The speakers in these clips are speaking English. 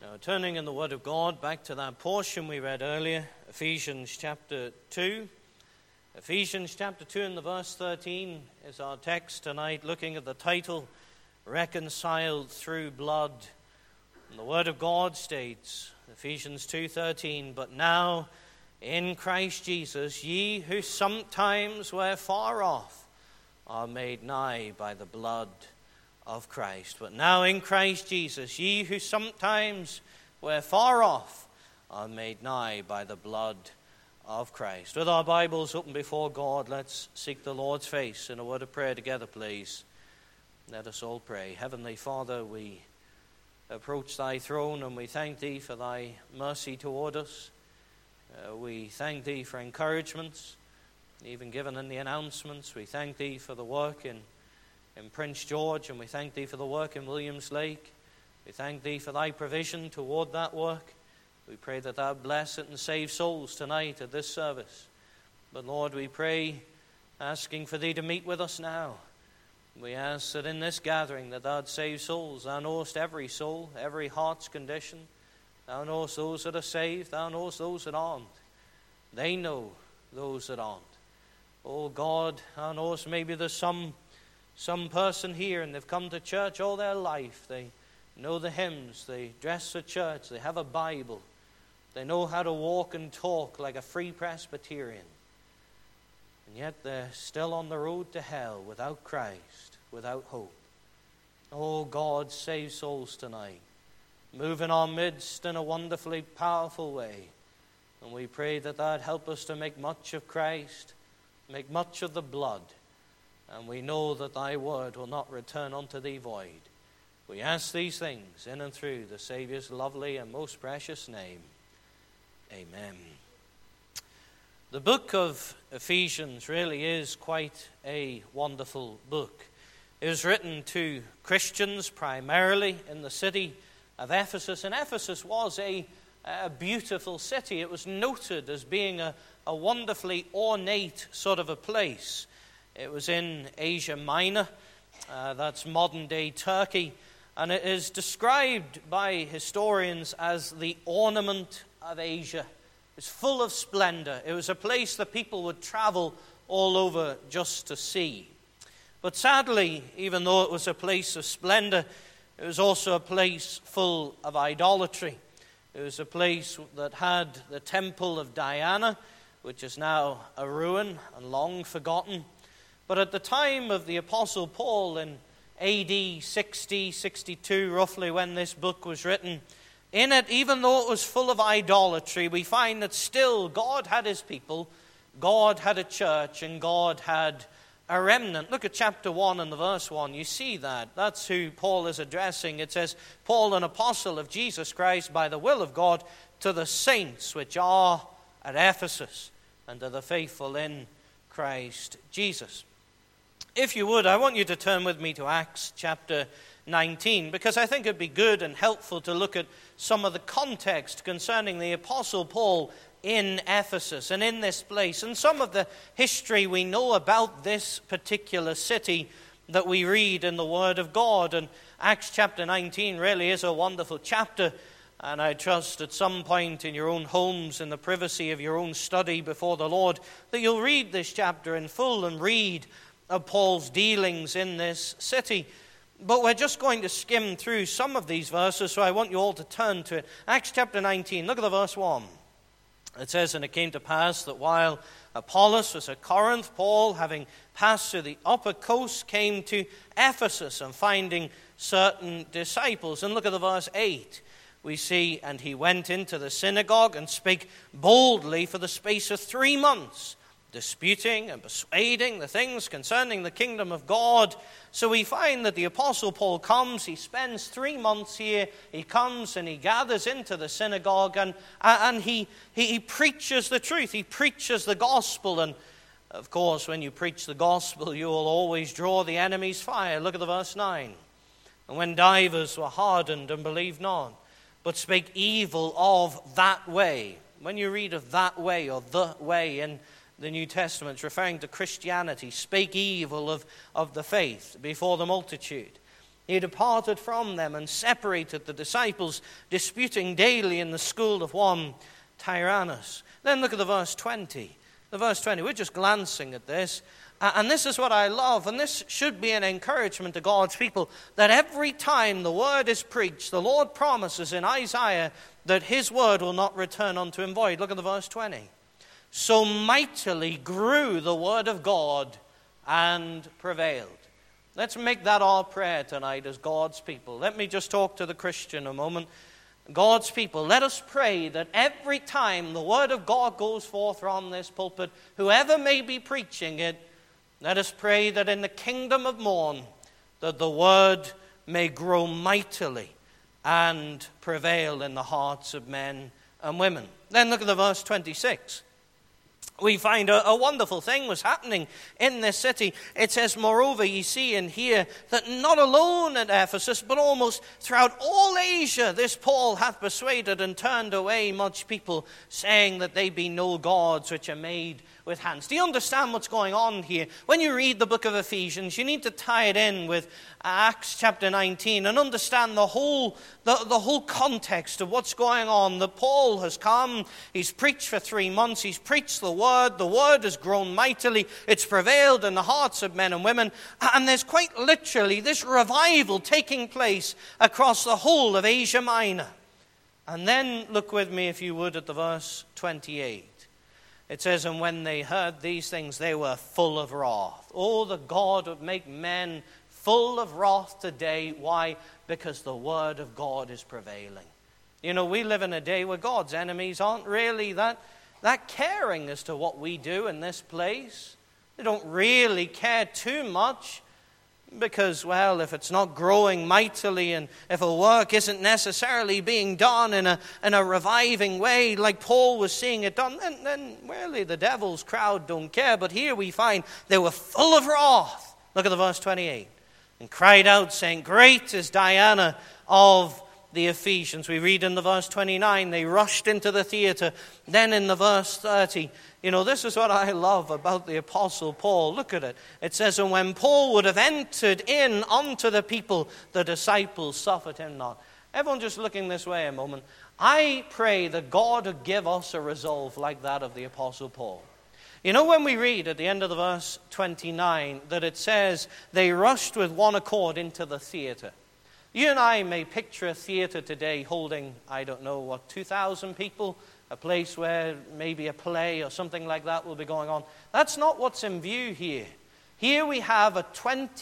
Now, turning in the Word of God back to that portion we read earlier, Ephesians chapter 2. Ephesians chapter 2 and the verse 13 is our text tonight, looking at the title, Reconciled Through Blood. And the Word of God states, Ephesians 2:13, "But now in Christ Jesus, ye who sometimes were far off are made nigh by the blood of Christ." But now in Christ Jesus, ye who sometimes were far off are made nigh by the blood of Christ. With our Bibles open before God, let's seek the Lord's face in a word of prayer together, please. Let us all pray. Heavenly Father, we approach thy throne and we thank thee for thy mercy toward us. We thank thee for encouragements, even given in the announcements. We thank thee for the work in Prince George, and we thank thee for the work in Williams Lake. We thank thee for thy provision toward that work. We pray that thou bless it and save souls tonight at this service. But Lord, we pray, asking for thee to meet with us now. We ask that in this gathering that thou'd save souls. Thou knowest every soul, every heart's condition. Thou knowest those that are saved. Thou knowest those that aren't. They know those that aren't. Oh God, thou knowest maybe there's some person here and they've come to church all their life. They know the hymns, they dress for church, they have a Bible. They know how to walk and talk like a free Presbyterian. And yet they're still on the road to hell without Christ, without hope. Oh God, save souls tonight. Move in our midst in a wonderfully powerful way. And we pray that Thou'd help us to make much of Christ, make much of the blood. And we know that thy word will not return unto thee void. We ask these things in and through the Savior's lovely and most precious name. Amen. The book of Ephesians really is quite a wonderful book. It was written to Christians primarily in the city of Ephesus. And Ephesus was a beautiful city. It was noted as being a wonderfully ornate sort of a place. It was in Asia Minor, that's modern-day Turkey, and it is described by historians as the ornament of Asia. It's full of splendor. It was a place that people would travel all over just to see. But sadly, even though it was a place of splendor, it was also a place full of idolatry. It was a place that had the temple of Diana, which is now a ruin and long forgotten. But at the time of the Apostle Paul in AD 60, 62, roughly when this book was written, in it, even though it was full of idolatry, we find that still God had his people, God had a church, and God had a remnant. Look at chapter 1 and the verse 1. You see that. That's who Paul is addressing. It says, "Paul, an apostle of Jesus Christ, by the will of God, to the saints which are at Ephesus, and to the faithful in Christ Jesus." If you would, I want you to turn with me to Acts chapter 19, because I think it'd be good and helpful to look at some of the context concerning the Apostle Paul in Ephesus and in this place, and some of the history we know about this particular city that we read in the Word of God. And Acts chapter 19 really is a wonderful chapter, and I trust at some point in your own homes, in the privacy of your own study before the Lord, that you'll read this chapter in full and read of Paul's dealings in this city. But we're just going to skim through some of these verses, so I want you all to turn to it. Acts chapter 19, look at the verse 1. It says, "And it came to pass that while Apollos was at Corinth, Paul, having passed through the upper coast, came to Ephesus, and finding certain disciples." And look at the verse 8. We see, "And he went into the synagogue and spake boldly for the space of 3 months, disputing and persuading the things concerning the kingdom of God." So we find that the Apostle Paul comes, he spends 3 months here, he comes and he gathers into the synagogue and he preaches the truth, he preaches the gospel. And of course, when you preach the gospel, you will always draw the enemy's fire. Look at the verse 9. "And when divers were hardened and believed not, but spake evil of that way." When you read of that way or the way in the New Testament, referring to Christianity, spake evil of the faith before the multitude. He departed from them and separated the disciples, disputing daily in the school of one Tyrannus. Then look at the verse 20. The verse 20, we're just glancing at this. And this is what I love, and this should be an encouragement to God's people, that every time the word is preached, the Lord promises in Isaiah that his word will not return unto him void. Look at the verse 20. So mightily grew the word of God and prevailed. Let's make that our prayer tonight as God's people. Let me just talk to the Christian a moment. God's people, let us pray that every time the word of God goes forth from this pulpit, whoever may be preaching it, let us pray that in the kingdom of morn, that the word may grow mightily and prevail in the hearts of men and women. Then look at the verse 26. We find a wonderful thing was happening in this city. It says, moreover, ye see and hear that not alone at Ephesus, but almost throughout all Asia, this Paul hath persuaded and turned away much people, saying that they be no gods which are made with hands. Do you understand what's going on here? When you read the book of Ephesians, you need to tie it in with Acts chapter 19 and understand the whole context of what's going on. That Paul has come, he's preached for 3 months, he's preached the word has grown mightily, it's prevailed in the hearts of men and women, and there's quite literally this revival taking place across the whole of Asia Minor. And then look with me, if you would, at the verse 28. It says, and when they heard these things, they were full of wrath. Oh, the God would make men full of wrath today. Why? Because the word of God is prevailing. You know, we live in a day where God's enemies aren't really that caring as to what we do in this place. They don't really care too much. Because, well, if it's not growing mightily and if a work isn't necessarily being done in a reviving way like Paul was seeing it done, then really the devil's crowd don't care. But here we find they were full of wrath. Look at the verse 28. And cried out, saying, great is Diana of the Ephesians. We read in the verse 29, they rushed into the theater. Then in the verse 30, you know, this is what I love about the Apostle Paul. Look at it. It says, and when Paul would have entered in unto the people, the disciples suffered him not. Everyone just looking this way a moment. I pray that God would give us a resolve like that of the Apostle Paul. You know, when we read at the end of the verse 29 that it says, they rushed with one accord into the theater. You and I may picture a theater today holding, 2,000 people, a place where maybe a play or something like that will be going on. That's not what's in view here. Here we have a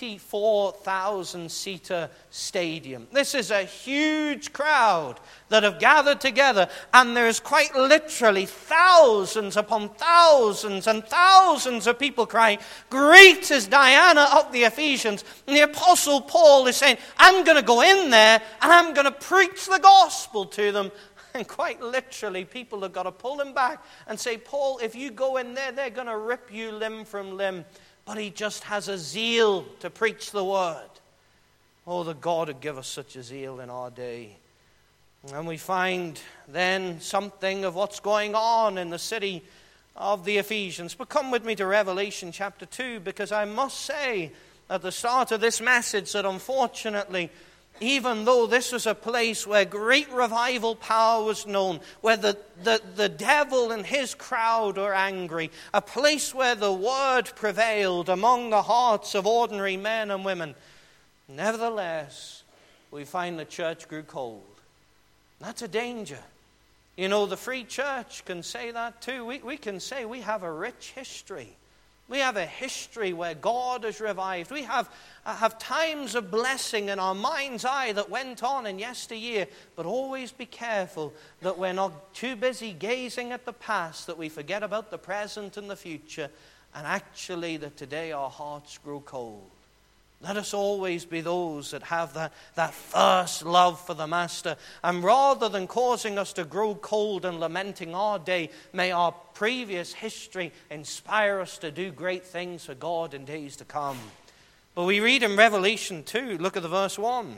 24,000-seater stadium. This is a huge crowd that have gathered together, and there's quite literally thousands upon thousands and thousands of people crying, great is Diana of the Ephesians. And the Apostle Paul is saying, I'm going to go in there and I'm going to preach the gospel to them. And quite literally, people have got to pull him back and say, Paul, if you go in there, they're going to rip you limb from limb. But he just has a zeal to preach the word. Oh, that God would give us such a zeal in our day. And we find then something of what's going on in the city of the Ephesians. But come with me to Revelation chapter 2, because I must say at the start of this message that unfortunately, even though this was a place where great revival power was known, where the devil and his crowd were angry, a place where the word prevailed among the hearts of ordinary men and women, nevertheless, we find the church grew cold. That's a danger. You know, the free church can say that too. We can say we have a rich history. We have a history where God has revived. We have times of blessing in our mind's eye that went on in yesteryear. But always be careful that we're not too busy gazing at the past that we forget about the present and the future. And actually that today our hearts grow cold. Let us always be those that have that first love for the Master. And rather than causing us to grow cold and lamenting our day, may our previous history inspire us to do great things for God in days to come. But we read in Revelation 2, look at the verse 1.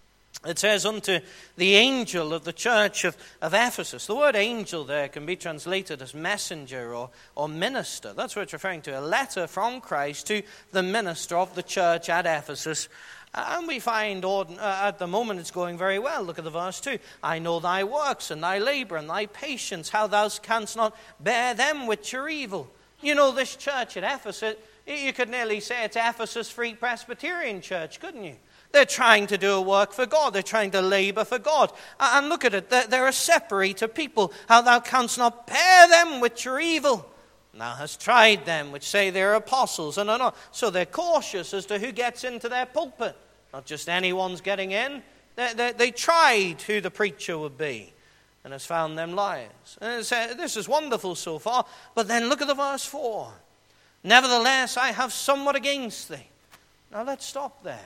It says, unto the angel of the church of Ephesus. The word angel there can be translated as messenger or minister. That's what it's referring to. A letter from Christ to the minister of the church at Ephesus. And we find at the moment it's going very well. Look at the verse 2. I know thy works and thy labor and thy patience, how thou canst not bear them which are evil. You know, this church at Ephesus, you could nearly say it's Ephesus Free Presbyterian Church, couldn't you? They're trying to do a work for God. They're trying to labor for God. And look at it. They're a separator people. How thou canst not bear them which are evil. Thou hast tried them which say they're apostles and are not. So they're cautious as to who gets into their pulpit. Not just anyone's getting in. They tried who the preacher would be and has found them liars. And this is wonderful so far. But then look at the verse 4. Nevertheless, I have somewhat against thee. Now let's stop there.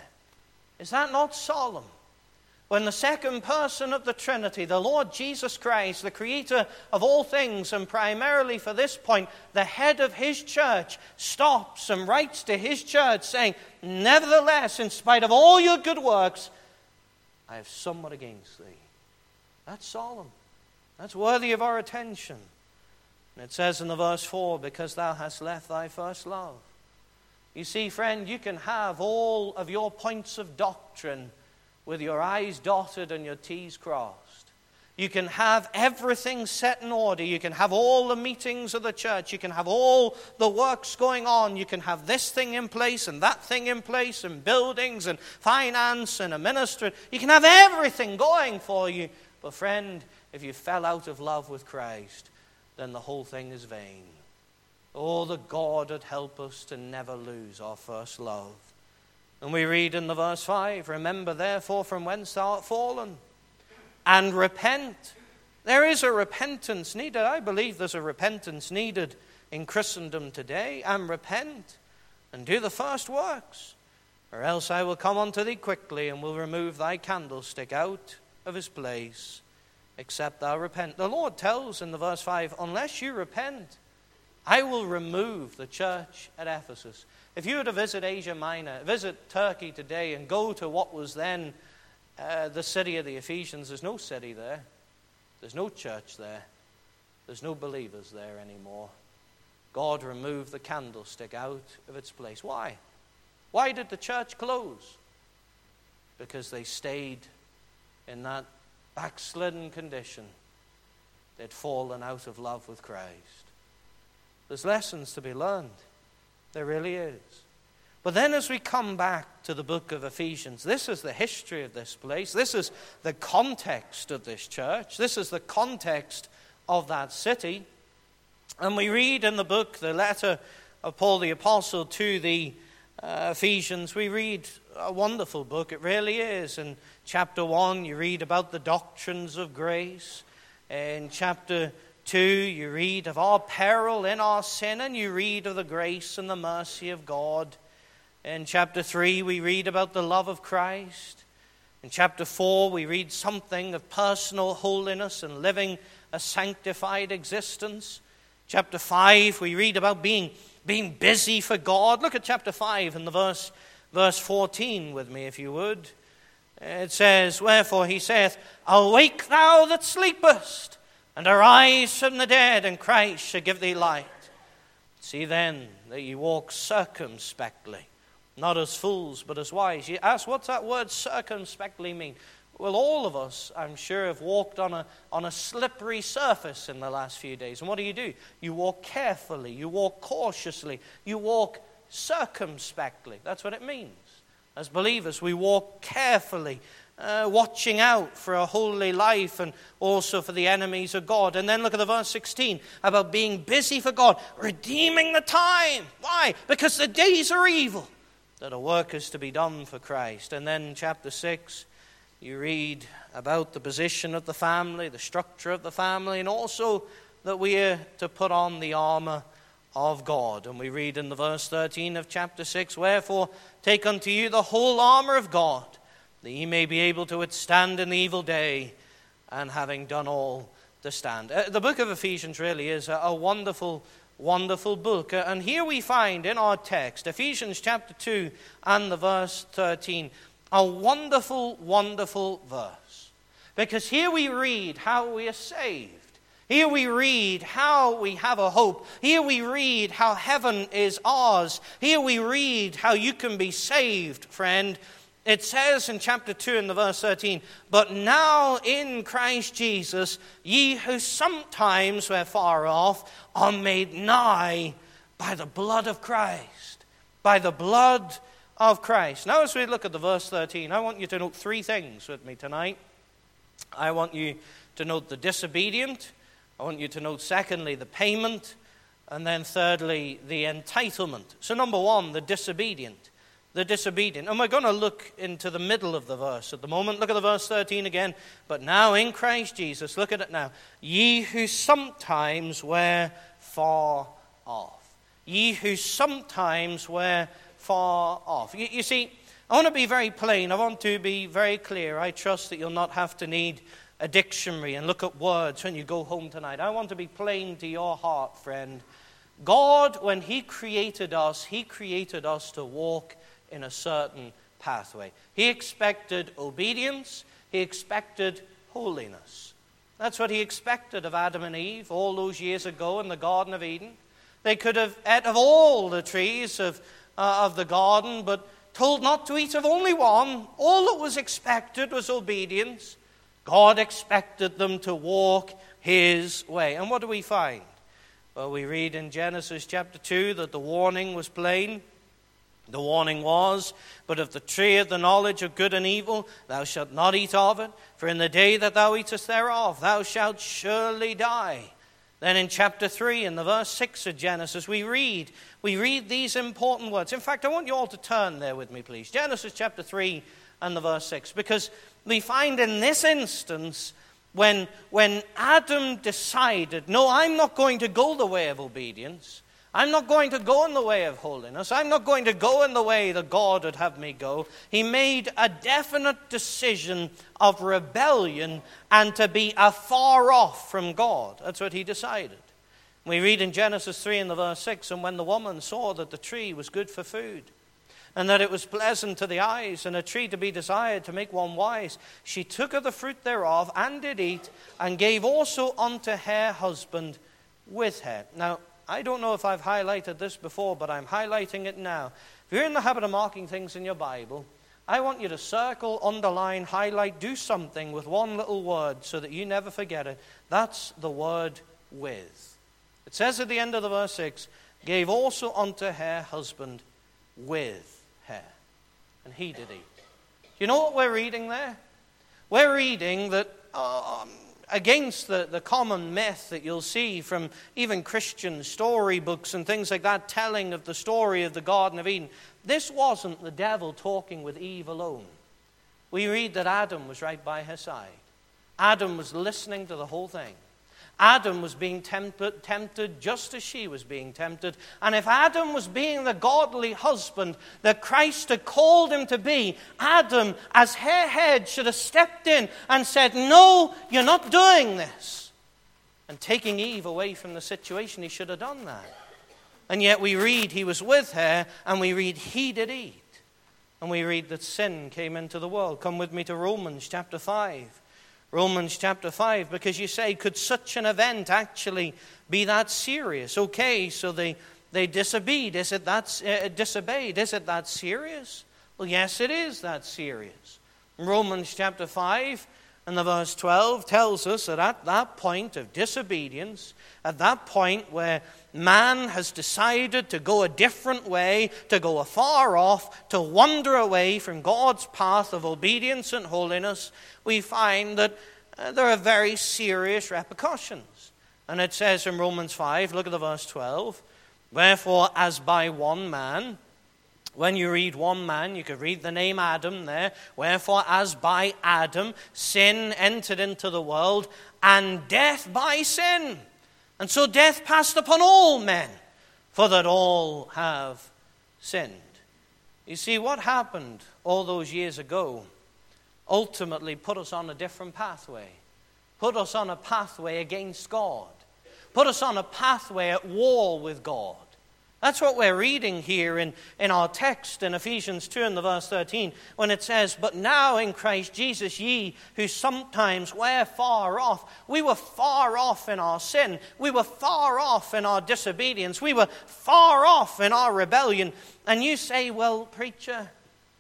Is that not solemn? When the second person of the Trinity, the Lord Jesus Christ, the creator of all things, and primarily for this point, the head of his church, stops and writes to his church saying, nevertheless, in spite of all your good works, I have somewhat against thee. That's solemn. That's worthy of our attention. And it says in the verse 4, because thou hast left thy first love. You see, friend, you can have all of your points of doctrine with your I's dotted and your T's crossed. You can have everything set in order. You can have all the meetings of the church. You can have all the works going on. You can have this thing in place and that thing in place and buildings and finance and a ministry. You can have everything going for you. But friend, if you fell out of love with Christ, then the whole thing is vain. Oh, that God would help us to never lose our first love. And we read in the verse 5, remember therefore from whence thou art fallen, and repent. There is a repentance needed. I believe there's a repentance needed in Christendom today. And repent, and do the first works, or else I will come unto thee quickly, and will remove thy candlestick out of his place, except thou repent. The Lord tells in the verse 5, unless you repent, I will remove the church at Ephesus. If you were to visit Asia Minor, visit Turkey today and go to what was then the city of the Ephesians, there's no city there. There's no church there. There's no believers there anymore. God removed the candlestick out of its place. Why? Why did the church close? Because they stayed in that backslidden condition. They'd fallen out of love with Christ. There's lessons to be learned. There really is. But then as we come back to the book of Ephesians, this is the history of this place. This is the context of this church. This is the context of that city. And we read in the book, the letter of Paul the Apostle to the Ephesians, we read a wonderful book. It really is. In chapter 1, you read about the doctrines of grace. In chapter 2, you read of our peril in our sin, and you read of the grace and the mercy of God. In chapter 3, we read about the love of Christ. In chapter 4, we read something of personal holiness and living a sanctified existence. Chapter 5, we read about being busy for God. Look at chapter 5 and the verse 14 with me, if you would. It says, wherefore he saith, awake thou that sleepest, and arise from the dead, and Christ shall give thee light. See then that ye walk circumspectly, not as fools, but as wise. You ask, what's that word circumspectly mean? Well, all of us, I'm sure, have walked on a slippery surface in the last few days. And what do? You walk carefully. You walk cautiously. You walk circumspectly. That's what it means. As believers, we walk carefully, watching out for a holy life and also for the enemies of God. And then look at the verse 16 about being busy for God, redeeming the time. Why? Because the days are evil, that a work is to be done for Christ. And then chapter 6, you read about the position of the family, the structure of the family, and also that we are to put on the armor of God. And we read in the verse 13 of chapter 6, wherefore take unto you the whole armor of God, that ye may be able to withstand in the evil day, and having done all to stand. The book of Ephesians really is a wonderful, wonderful book. And here we find in our text, Ephesians chapter 2 and the verse 13, a wonderful, wonderful verse. Because here we read how we are saved. Here we read how we have a hope. Here we read how heaven is ours. Here we read how you can be saved, friend, It says in chapter 2 in the verse 13, but now in Christ Jesus, ye who sometimes were far off are made nigh by the blood of Christ. By the blood of Christ. Now as we look at the verse 13, I want you to note three things with me tonight. I want you to note the disobedient. I want you to note, secondly, the payment. And then thirdly, the entitlement. So number one, the disobedient. The disobedient. And we're going to look into the middle of the verse at the moment. Look at the verse 13 again. But now in Christ Jesus, look at it now. Ye who sometimes were far off. Ye who sometimes were far off. You see, I want to be very plain. I want to be very clear. I trust that you'll not have to need a dictionary and look at words when you go home tonight. I want to be plain to your heart, friend. God, when He created us to walk in a certain pathway. He expected obedience. He expected holiness. That's what He expected of Adam and Eve all those years ago in the Garden of Eden. They could have ate of all the trees of the garden, but told not to eat of only one. All that was expected was obedience. God expected them to walk His way. And what do we find? Well, we read in Genesis chapter 2 that the warning was plain. The warning was, but of the tree of the knowledge of good and evil, thou shalt not eat of it, for in the day that thou eatest thereof, thou shalt surely die. Then in chapter 3, in the verse 6 of Genesis, we read these important words. In fact, I want you all to turn there with me, please. Genesis chapter 3 and the verse 6, because we find in this instance, when Adam decided, no, I'm not going to go the way of obedience. I'm not going to go in the way of holiness. I'm not going to go in the way that God would have me go. He made a definite decision of rebellion and to be afar off from God. That's what he decided. We read in Genesis 3 in the verse 6, and when the woman saw that the tree was good for food, and that it was pleasant to the eyes, and a tree to be desired to make one wise, she took of the fruit thereof, and did eat, and gave also unto her husband with her. Now, I don't know if I've highlighted this before, but I'm highlighting it now. If you're in the habit of marking things in your Bible, I want you to circle, underline, highlight, do something with one little word so that you never forget it. That's the word with. It says at the end of the verse 6, gave also unto her husband with her. And he did eat. You know what we're reading there? We're reading that against the common myth that you'll see from even Christian storybooks and things like that, telling of the story of the Garden of Eden. This wasn't the devil talking with Eve alone. We read that Adam was right by her side. Adam was listening to the whole thing. Adam was being tempted just as she was being tempted. And if Adam was being the godly husband that Christ had called him to be, Adam, as her head, should have stepped in and said, no, you're not doing this. And taking Eve away from the situation, he should have done that. And yet we read he was with her, and we read he did eat. And we read that sin came into the world. Come with me to Romans chapter 5. Romans chapter 5, because you say, could such an event actually be that serious? Okay, so they disobeyed. Is it that serious? Well, yes, it is that serious. Romans chapter 5 and the verse 12 tells us that at that point of disobedience, at that point where man has decided to go a different way, to go afar off, to wander away from God's path of obedience and holiness, we find that there are very serious repercussions. And it says in Romans 5, look at the verse 12, wherefore as by one man, when you read one man, you could read the name Adam there, wherefore as by Adam sin entered into the world, and death by sin. And so death passed upon all men, for that all have sinned. You see, what happened all those years ago ultimately put us on a different pathway. Put us on a pathway against God. Put us on a pathway at war with God. That's what we're reading here in our text in Ephesians 2 and the verse 13, when it says, but now in Christ Jesus ye who sometimes were far off. We were far off in our sin. We were far off in our disobedience. We were far off in our rebellion. And you say, well, preacher,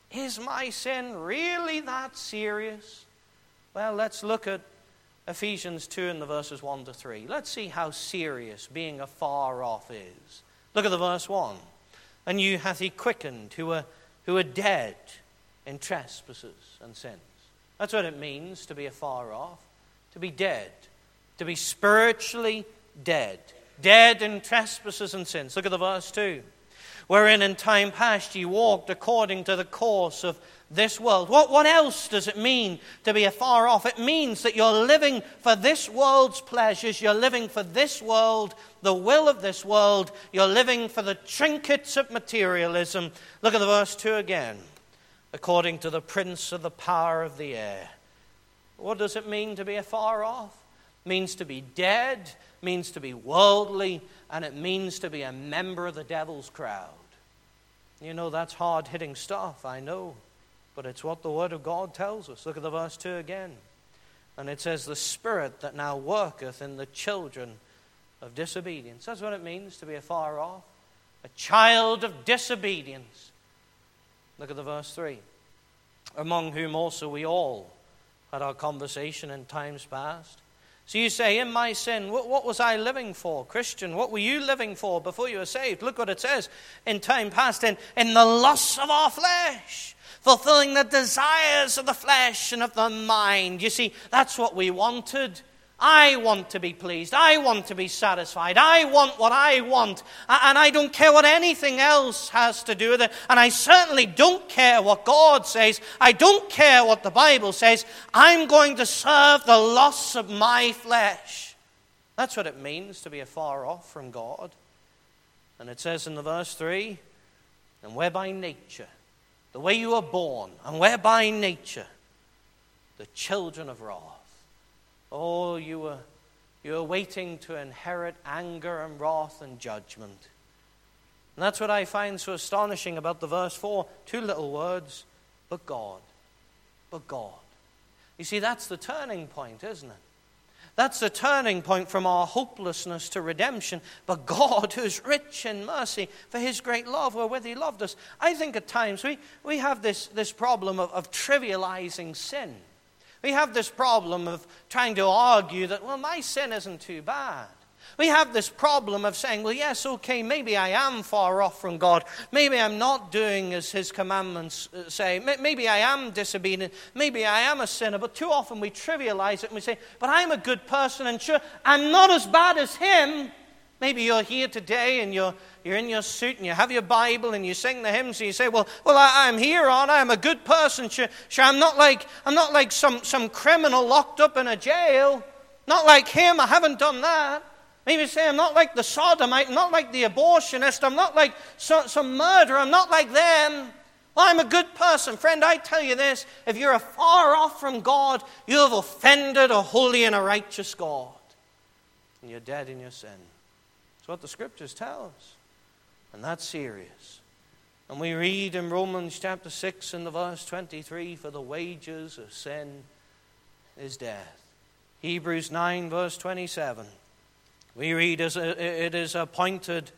Is my sin really that serious? Well, let's look at Ephesians 2 and the verses 1 to 3. Let's see how serious being afar off is. Look at the verse 1. And you hath he quickened who are dead in trespasses and sins. That's what it means to be afar off. To be dead. To be spiritually dead. Dead in trespasses and sins. Look at the verse 2. Wherein in time past ye walked according to the course of this world. What else does it mean to be afar off? It means that you're living for this world's pleasures. You're living for this world, the will of this world. You're living for the trinkets of materialism. Look at the verse 2 again. According to the prince of the power of the air. What does it mean to be afar off? It means to be dead, means to be worldly, and it means to be a member of the devil's crowd. You know, that's hard-hitting stuff, I know. But it's what the Word of God tells us. Look at the verse 2 again. And it says, the Spirit that now worketh in the children of disobedience. That's what it means to be afar off. A child of disobedience. Look at the verse 3. Among whom also we all had our conversation in times past. So you say, in my sin, what was I living for? Christian, what were you living for before you were saved? Look what it says. In time past, in the lusts of our flesh. Fulfilling the desires of the flesh and of the mind. You see, that's what we wanted. I want to be pleased. I want to be satisfied. I want what I want. And I don't care what anything else has to do with it. And I certainly don't care what God says. I don't care what the Bible says. I'm going to serve the lusts of my flesh. That's what it means to be afar off from God. And it says in the verse 3, and whereby nature, the way you were born, and whereby nature, the children of wrath. Oh, you were waiting to inherit anger and wrath and judgment. And that's what I find so astonishing about the verse 4. Two little words, but God. But God. You see, that's the turning point, isn't it? That's the turning point from our hopelessness to redemption. But God, who's rich in mercy, for his great love wherewith he loved us. I think at times we have this problem of trivializing sin. We have this problem of trying to argue that, well, my sin isn't too bad. We have this problem of saying, well, yes, okay, maybe I am far off from God. Maybe I'm not doing as his commandments say. Maybe I am disobedient. Maybe I am a sinner. But too often we trivialize it and we say, but I'm a good person and sure, I'm not as bad as him. Maybe you're here today and you're in your suit and you have your Bible and you sing the hymns and you say, well, I'm here, aren't I? I'm a good person. Sure, I'm not like some criminal locked up in a jail. Not like him. I haven't done that. Maybe say, I'm not like the sodomite. I'm not like the abortionist. I'm not like some murderer. I'm not like them. Well, I'm a good person. Friend, I tell you this. If you're far off from God, you have offended a holy and a righteous God. And you're dead in your sin. That's what the Scriptures tell us. And that's serious. And we read in Romans chapter 6 and the verse 23, for the wages of sin is death. Hebrews 9 verse 27. We read, it is appointed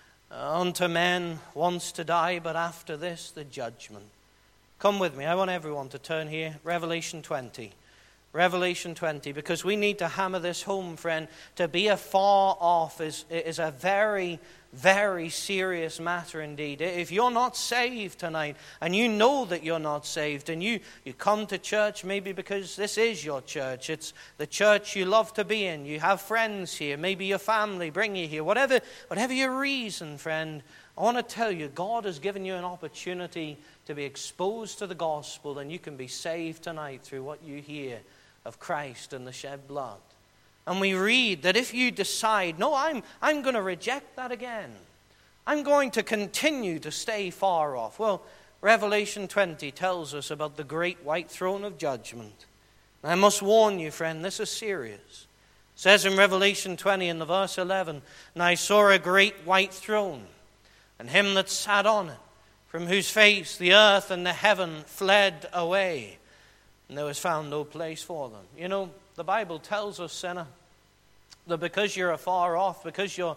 unto men once to die, but after this the judgment. Come with me. I want everyone to turn here. Revelation 20. Revelation 20, because we need to hammer this home, friend. To be afar off is a very, very serious matter indeed. If you're not saved tonight, and you know that you're not saved, and you come to church maybe because this is your church, it's the church you love to be in, you have friends here, maybe your family bring you here, whatever your reason, friend, I want to tell you, God has given you an opportunity to be exposed to the gospel, and you can be saved tonight through what you hear of Christ and the shed blood. And we read that if you decide, no, I'm going to reject that again. I'm going to continue to stay far off. Well, Revelation 20 tells us about the great white throne of judgment. And I must warn you, friend, this is serious. It says in Revelation 20 in the verse 11, and I saw a great white throne, and him that sat on it, from whose face the earth and the heaven fled away. And there was found no place for them. You know, the Bible tells us, sinner, that because you're afar off, because you're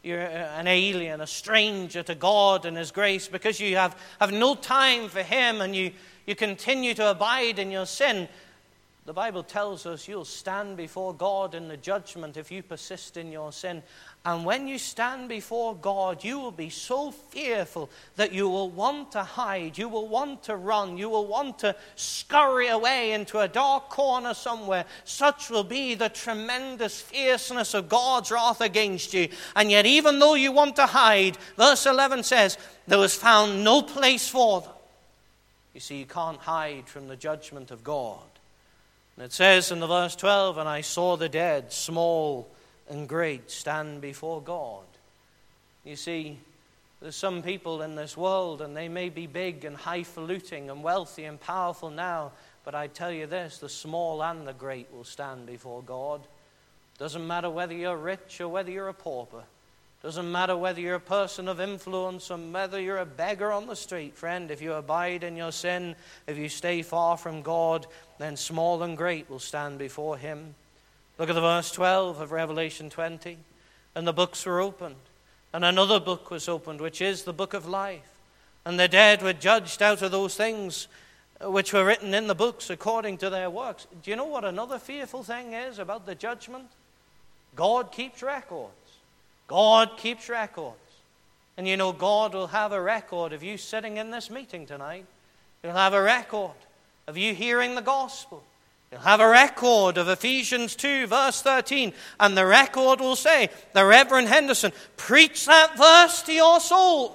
you're an alien, a stranger to God and His grace, because you have no time for Him and you continue to abide in your sin, the Bible tells us you'll stand before God in the judgment if you persist in your sin. And when you stand before God, you will be so fearful that you will want to hide, you will want to run, you will want to scurry away into a dark corner somewhere. Such will be the tremendous fierceness of God's wrath against you. And yet, even though you want to hide, verse 11 says, there was found no place for them. You see, you can't hide from the judgment of God. And it says in the verse 12, and I saw the dead, small and great, stand before God. You see, there's some people in this world, and they may be big and highfalutin and wealthy and powerful now, but I tell you this, the small and the great will stand before God. Doesn't matter whether you're rich or whether you're a pauper. Doesn't matter whether you're a person of influence or whether you're a beggar on the street, friend. If you abide in your sin, if you stay far from God, then small and great will stand before Him. Look at the verse 12 of Revelation 20. And the books were opened, and another book was opened, which is the book of life. And the dead were judged out of those things which were written in the books according to their works. Do you know what another fearful thing is about the judgment? God keeps records. God keeps records. And you know, God will have a record of you sitting in this meeting tonight. He'll have a record of you hearing the gospel. He'll have a record of Ephesians 2, verse 13. And the record will say, the Reverend Henderson preached that verse to your soul.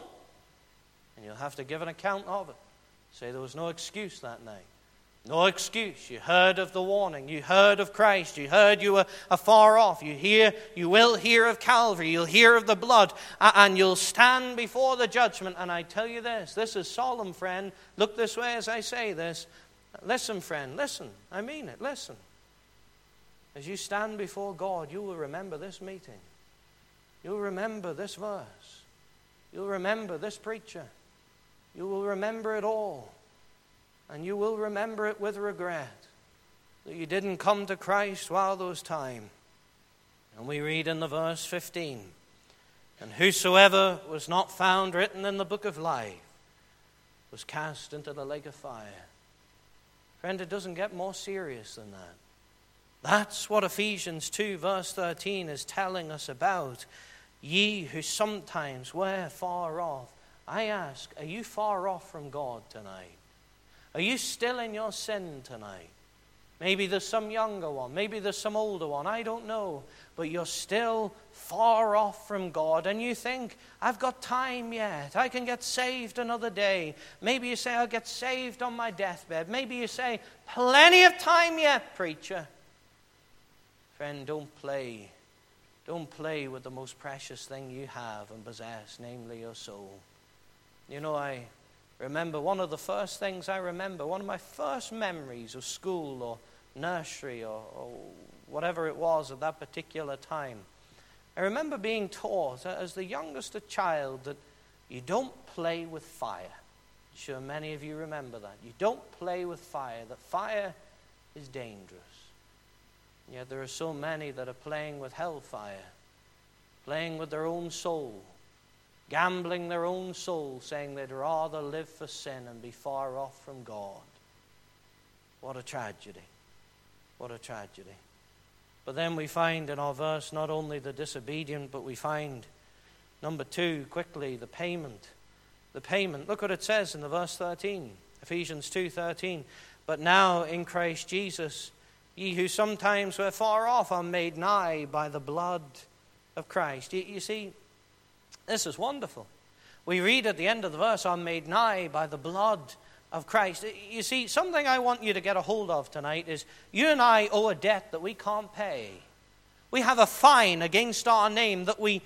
And you'll have to give an account of it. Say there was no excuse that night. No excuse. You heard of the warning. You heard of Christ. You heard you were afar off. You will hear of Calvary. You'll hear of the blood. And you'll stand before the judgment. And I tell you this is solemn, friend. Look this way as I say this. Listen, friend, listen. I mean it. Listen. As you stand before God, you will remember this meeting. You'll remember this verse. You'll remember this preacher. You will remember it all. And you will remember it with regret that you didn't come to Christ while there was time. And we read in the verse 15, and whosoever was not found written in the book of life was cast into the lake of fire. Friend, it doesn't get more serious than that. That's what Ephesians 2 verse 13 is telling us about. Ye who sometimes were far off. I ask, are you far off from God tonight? Are you still in your sin tonight? Maybe there's some younger one. Maybe there's some older one. I don't know. But you're still far off from God. And you think, I've got time yet. I can get saved another day. Maybe you say, I'll get saved on my deathbed. Maybe you say, plenty of time yet, preacher. Friend, don't play. Don't play with the most precious thing you have and possess, namely your soul. You know, I remember one of the first things I remember, one of my first memories of school or nursery or whatever it was at that particular time. I remember being taught as the youngest child that you don't play with fire. I'm sure many of you remember that. You don't play with fire, that fire is dangerous. Yet there are so many that are playing with hellfire, playing with their own soul, gambling their own soul, saying they'd rather live for sin and be far off from God. What a tragedy. What a tragedy. But then we find in our verse not only the disobedient, but we find, number 2, quickly, the payment. The payment. Look what it says in the verse 13. Ephesians 2:13. But now in Christ Jesus, ye who sometimes were far off are made nigh by the blood of Christ. You see, this is wonderful. We read at the end of the verse, are made nigh by the blood of Christ. You see, something I want you to get a hold of tonight is you and I owe a debt that we can't pay. We have a fine against our name that we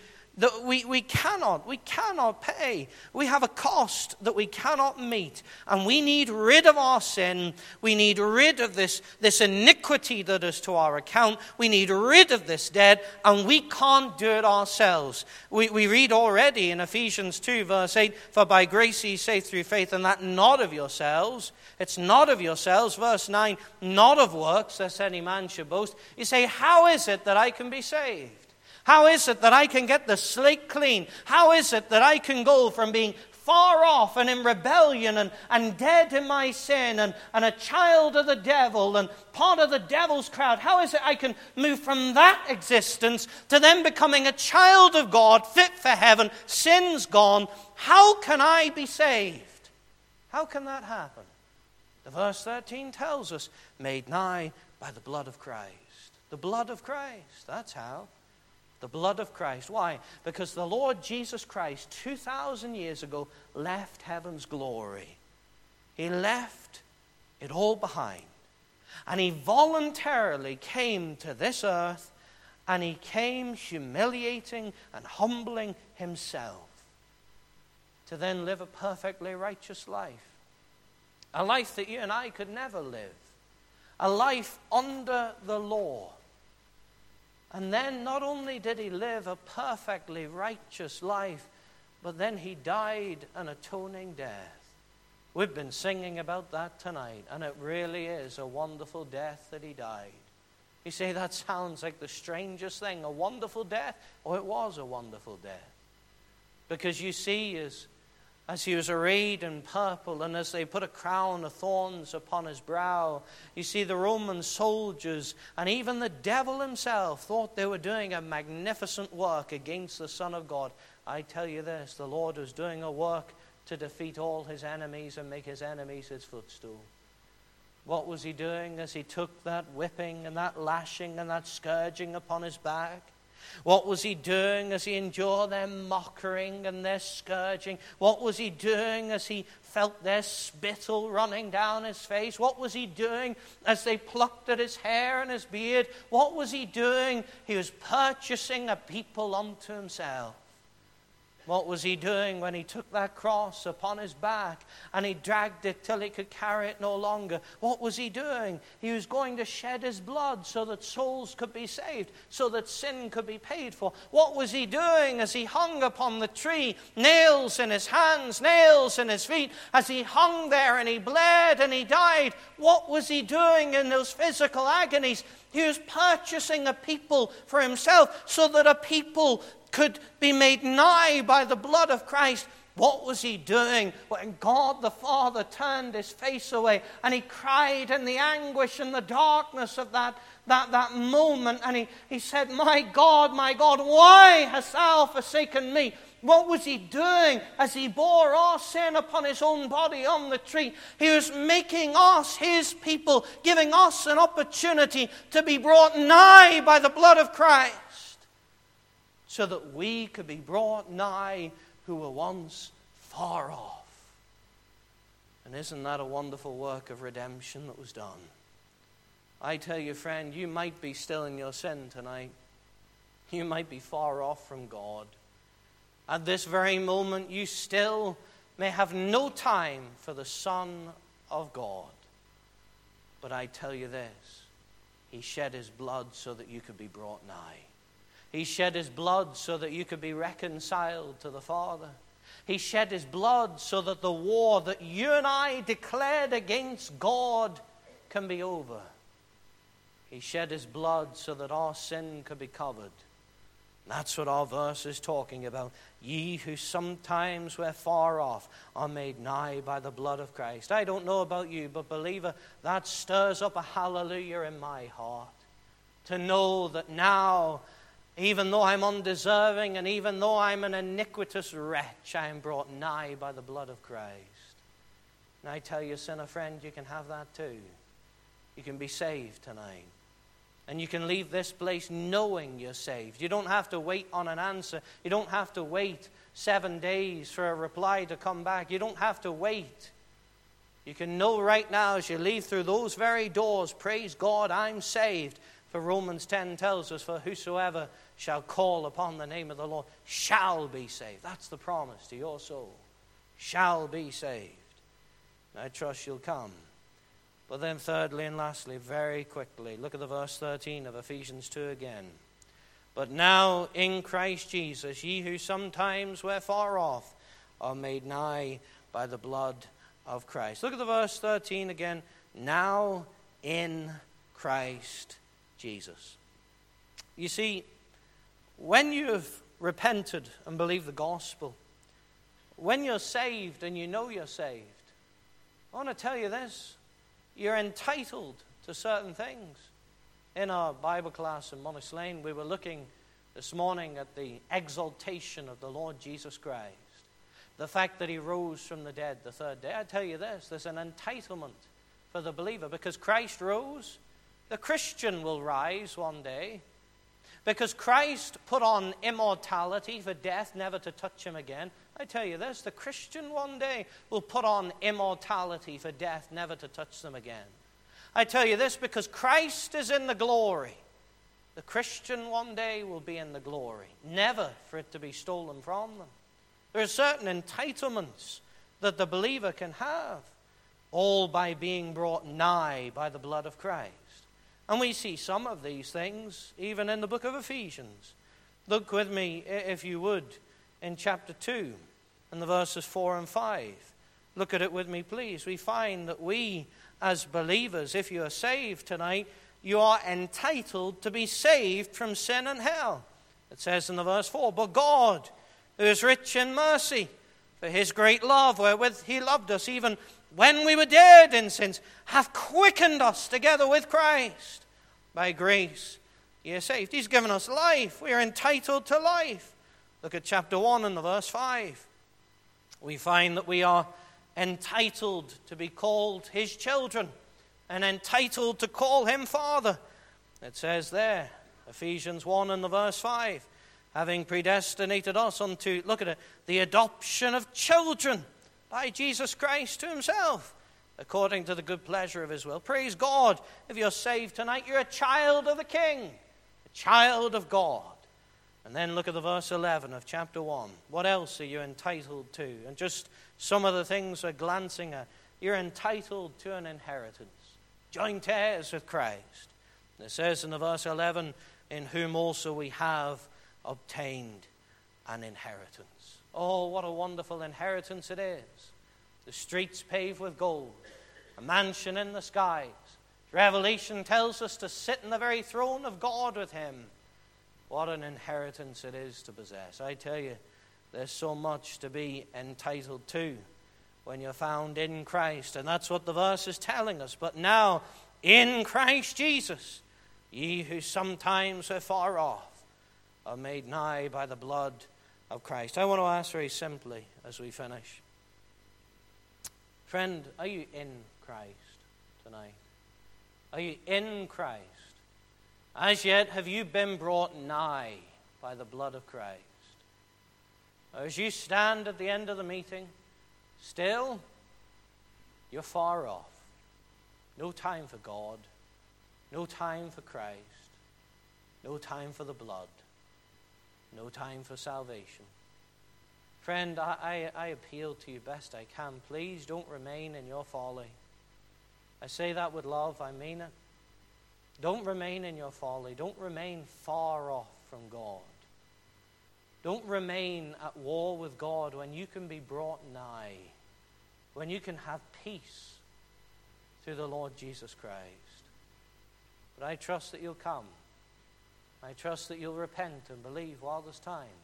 cannot pay. We have a cost that we cannot meet. And we need rid of our sin. We need rid of this iniquity that is to our account. We need rid of this debt, and we can't do it ourselves. We read already in Ephesians 2 verse 8, for by grace ye saved through faith, and that not of yourselves. It's not of yourselves. Verse 9, not of works, lest any man should boast. You say, how is it that I can be saved? How is it that I can get the slate clean? How is it that I can go from being far off and in rebellion and dead in my sin and a child of the devil and part of the devil's crowd? How is it I can move from that existence to then becoming a child of God, fit for heaven, sins gone? How can I be saved? How can that happen? The verse 13 tells us, made nigh by the blood of Christ. The blood of Christ, that's how. The blood of Christ. Why? Because the Lord Jesus Christ, 2,000 years ago, left heaven's glory. He left it all behind. And he voluntarily came to this earth, and he came humiliating and humbling himself to then live a perfectly righteous life. A life that you and I could never live. A life under the law. And then not only did he live a perfectly righteous life, but then he died an atoning death. We've been singing about that tonight, and it really is a wonderful death that he died. You say, that sounds like the strangest thing, a wonderful death? Oh, it was a wonderful death. Because you see, as he was arrayed in purple, and as they put a crown of thorns upon his brow, you see the Roman soldiers and even the devil himself thought they were doing a magnificent work against the Son of God. I tell you this, the Lord was doing a work to defeat all his enemies and make his enemies his footstool. What was he doing as he took that whipping and that lashing and that scourging upon his back? What was he doing as he endured their mocking and their scourging? What was he doing as he felt their spittle running down his face? What was he doing as they plucked at his hair and his beard? What was he doing? He was purchasing a people unto himself. What was he doing when he took that cross upon his back and he dragged it till he could carry it no longer? What was he doing? He was going to shed his blood so that souls could be saved, so that sin could be paid for. What was he doing as he hung upon the tree, nails in his hands, nails in his feet, as he hung there and he bled and he died? What was he doing in those physical agonies? He was purchasing a people for himself so that a people could be made nigh by the blood of Christ. What was he doing when God the Father turned his face away and he cried in the anguish and the darkness of that moment, and he said, my God, why hast thou forsaken me? What was he doing as he bore our sin upon his own body on the tree? He was making us his people, giving us an opportunity to be brought nigh by the blood of Christ, so that we could be brought nigh who were once far off. And isn't that a wonderful work of redemption that was done? I tell you, friend, you might be still in your sin tonight. You might be far off from God. At this very moment, you still may have no time for the Son of God. But I tell you this, he shed his blood so that you could be brought nigh. He shed his blood so that you could be reconciled to the Father. He shed his blood so that the war that you and I declared against God can be over. He shed his blood so that our sin could be covered. That's what our verse is talking about. Ye who sometimes were far off are made nigh by the blood of Christ. I don't know about you, but believer, that stirs up a hallelujah in my heart. To know that now, even though I'm undeserving and even though I'm an iniquitous wretch, I am brought nigh by the blood of Christ. And I tell you, sinner friend, you can have that too. You can be saved tonight. And you can leave this place knowing you're saved. You don't have to wait on an answer. You don't have to wait 7 days for a reply to come back. You don't have to wait. You can know right now as you leave through those very doors, praise God, I'm saved. For Romans 10 tells us, for whosoever shall call upon the name of the Lord shall be saved. That's the promise to your soul. Shall be saved. And I trust you'll come. But then thirdly and lastly, very quickly, look at the verse 13 of Ephesians 2 again. But now in Christ Jesus, ye who sometimes were far off are made nigh by the blood of Christ. Look at the verse 13 again. Now in Christ Jesus. You see, when you've repented and believed the gospel, when you're saved and you know you're saved, I want to tell you this: you're entitled to certain things. In our Bible class in Monash Lane, we were looking this morning at the exaltation of the Lord Jesus Christ, the fact that he rose from the dead the third day. I tell you this: there's an entitlement for the believer. Because Christ rose, the Christian will rise one day. Because Christ put on immortality for death never to touch him again, I tell you this: the Christian one day will put on immortality for death never to touch them again. I tell you this because Christ is in the glory. The Christian one day will be in the glory, never for it to be stolen from them. There are certain entitlements that the believer can have, all by being brought nigh by the blood of Christ. And we see some of these things even in the book of Ephesians. Look with me, if you would, in chapter 2 and the verses 4 and 5. Look at it with me, please. We find that we, as believers, if you are saved tonight, you are entitled to be saved from sin and hell. It says in the verse 4, "But God, who is rich in mercy, for his great love wherewith he loved us, even when we were dead in sins, hath quickened us together with Christ. By grace ye are saved." He's given us life. We are entitled to life. Look at chapter 1 and the verse 5. We find that we are entitled to be called his children and entitled to call him Father. It says there, Ephesians 1 and the verse 5, "Having predestinated us unto," look at it, "the adoption of children by Jesus Christ to himself, according to the good pleasure of his will." Praise God. If you're saved tonight, you're a child of the King, a child of God. And then look at the verse 11 of chapter 1. What else are you entitled to? And just some of the things we're glancing at. You're entitled to an inheritance, joint heirs with Christ. It says in the verse 11, "In whom also we have obtained an inheritance." Oh, what a wonderful inheritance it is. The streets paved with gold, a mansion in the skies. Revelation tells us to sit in the very throne of God with him. What an inheritance it is to possess. I tell you, there's so much to be entitled to when you're found in Christ. And that's what the verse is telling us. "But now, in Christ Jesus, ye who sometimes were far off are made nigh by the blood of Christ." I want to ask very simply as we finish. Friend, are you in Christ tonight? Are you in Christ? As yet, have you been brought nigh by the blood of Christ? Or as you stand at the end of the meeting, still, you're far off. No time for God. No time for Christ. No time for the blood. No time for salvation. Friend, I appeal to you best I can. Please don't remain in your folly. I say that with love. I mean it. Don't remain in your folly. Don't remain far off from God. Don't remain at war with God when you can be brought nigh, when you can have peace through the Lord Jesus Christ. But I trust that you'll come. I trust that you'll repent and believe while there's time.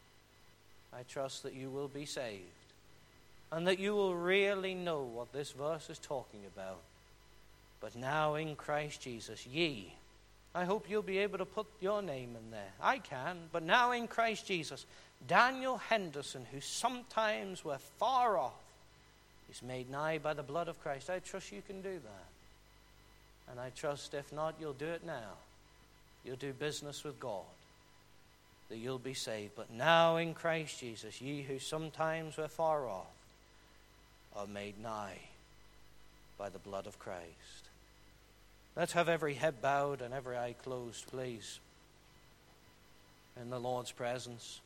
I trust that you will be saved and that you will really know what this verse is talking about. But now in Christ Jesus, ye. I hope you'll be able to put your name in there. I can. But now in Christ Jesus, Daniel Henderson, who sometimes were far off, is made nigh by the blood of Christ. I trust you can do that. And I trust if not, you'll do it now. You'll do business with God, that you'll be saved. But now in Christ Jesus, ye who sometimes were far off are made nigh by the blood of Christ. Let's have every head bowed and every eye closed, please, in the Lord's presence.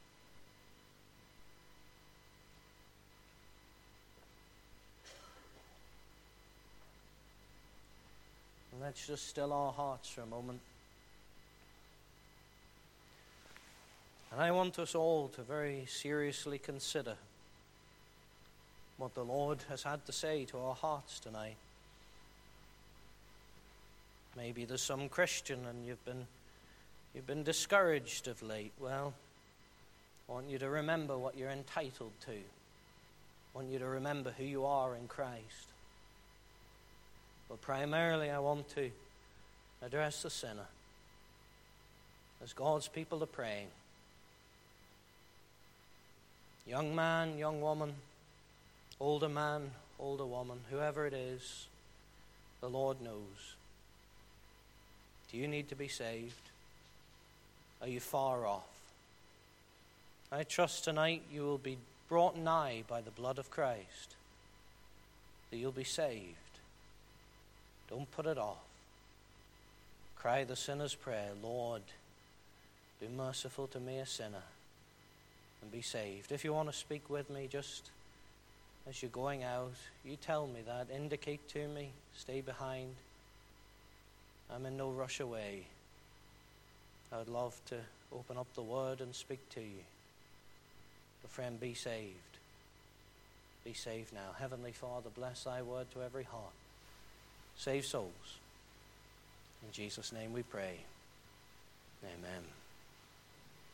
And let's just still our hearts for a moment. And I want us all to very seriously consider what the Lord has had to say to our hearts tonight. Maybe there's some Christian and you've been You've been discouraged of late. Well, I want you to remember what you're entitled to. I want you to remember who you are in Christ. But primarily I want to address the sinner. As God's people are praying, young man, young woman, older man, older woman, whoever it is, the Lord knows. Do you need to be saved? Are you far off? I trust tonight you will be brought nigh by the blood of Christ, that you'll be saved. Don't put it off. Cry the sinner's prayer, Lord, be merciful to me, a sinner, and be saved. If you want to speak with me, just as you're going out, you tell me that, indicate to me, stay behind. I'm in no rush away. I would love to open up the word and speak to you. But friend, be saved. Be saved now. Heavenly Father, bless thy word to every heart. Save souls. In Jesus' name we pray. Amen.